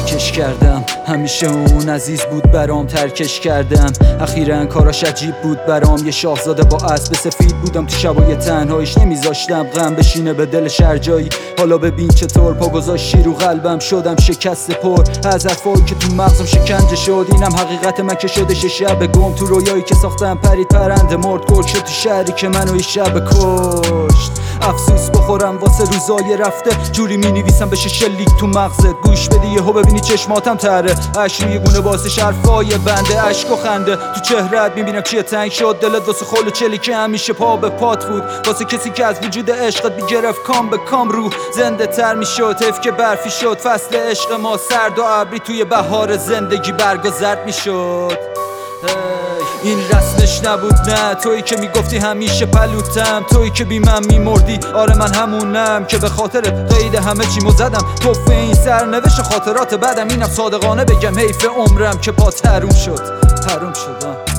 درکش کردم، همیشه اون عزیز بود برام، ترکش کردم. اخیراً کاراش عجیب بود برام، یه شاهزاده با اسب سفید بودم تو شبای تنهاییش، نمیذاشتم غم بشینه به دل شرجایی. حالا ببین چطور پا گذاشتی رو قلبم، شدم شکست پر از حرفایی که تو مغزم شکنجه شد. اینم حقیقت من که شدش شب گم، تو رویایی که ساختم پرید پرنده مرد، گل شد تو شهری که منو این شب کشت. افسوس بخورم واسه روزای رفته، جوری می-نویسم بشه شلیک تو مغزت. گوش بدی یهو ببینی چشماتم تره، عشق روی گونه واسه حرفای بنده، عشق و خنده تو چهرت میبینم چیه تنگ شد دلت، واسه خل چلی که همیشه پا به پات بود، واسه کسی که از وجود عشقت بیگرفت کام به کام روح زنده تر میشد. حیف که برفی شد فصل عشق ما، سرد و ابری توی بهار زندگی برگا زرد میشد. این رسمش نبود نه، تویی که میگفتی همیشه پلوتم، تویی که بی من میمردی. آره من همونم که به خاطرت قید همه چیمو زدم، توفه این سرنوشت خاطرات بعدم. اینم صادقانه بگم حیف عمرم که پات حروم شد، حروم شد.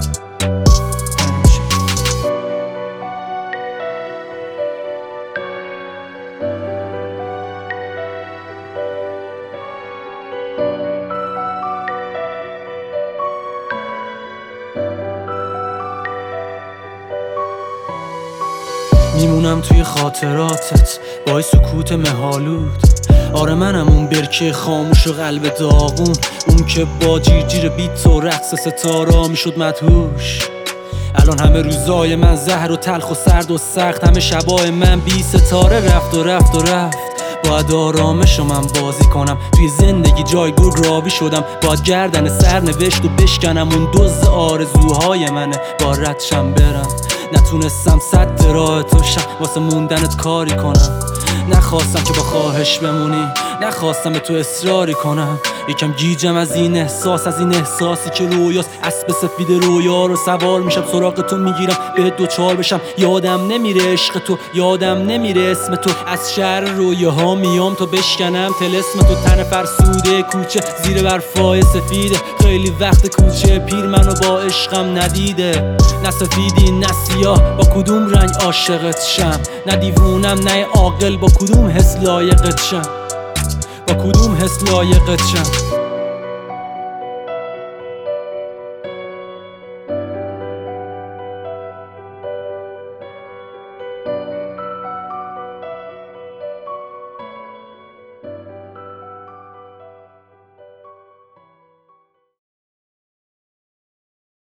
میمونم توی خاطراتت با سکوت مهالود. آره منم اون برکه خاموش و قلب داغون، اون که با جیر بیت و رقص ستارا میشد مدهوش. الان همه روزای من زهر و تلخ و سرد و سخت، همه شبای من بی ستاره رفت و رفت و رفت. باید آرامشو من بازی کنم، توی زندگی جای گرگرابی شدم. باید گردن سرنوشت و بشکنم، اون دزد آرزوهای منه با ردشم برم. نتونستم سد راه تو شم واسه موندنت کاری کنم، نخواستم که با خواهش بمونی، نخواستم به تو اصراری کنم. یکم گیجم از این احساس، از این احساسی که رویاست. اسب سفید رویا رو سوار میشم، سراغ تو میگیرم به دوچار بشم. یادم نمیره عشق تو، یادم نمیره اسم تو، از شهر رویاها میام تو بشکنم طلسم تو. تن فرسوده کوچه زیر برفای سفیده، خیلی وقت کوچه پیر منو با عشقم ندیده. نه سفیدی نه سیاه، با کدوم رنگ عاشقت شم؟ نه دیوونم نه عاقل، با کدوم حس لایقت شم؟ با کدوم حس لایقت شم؟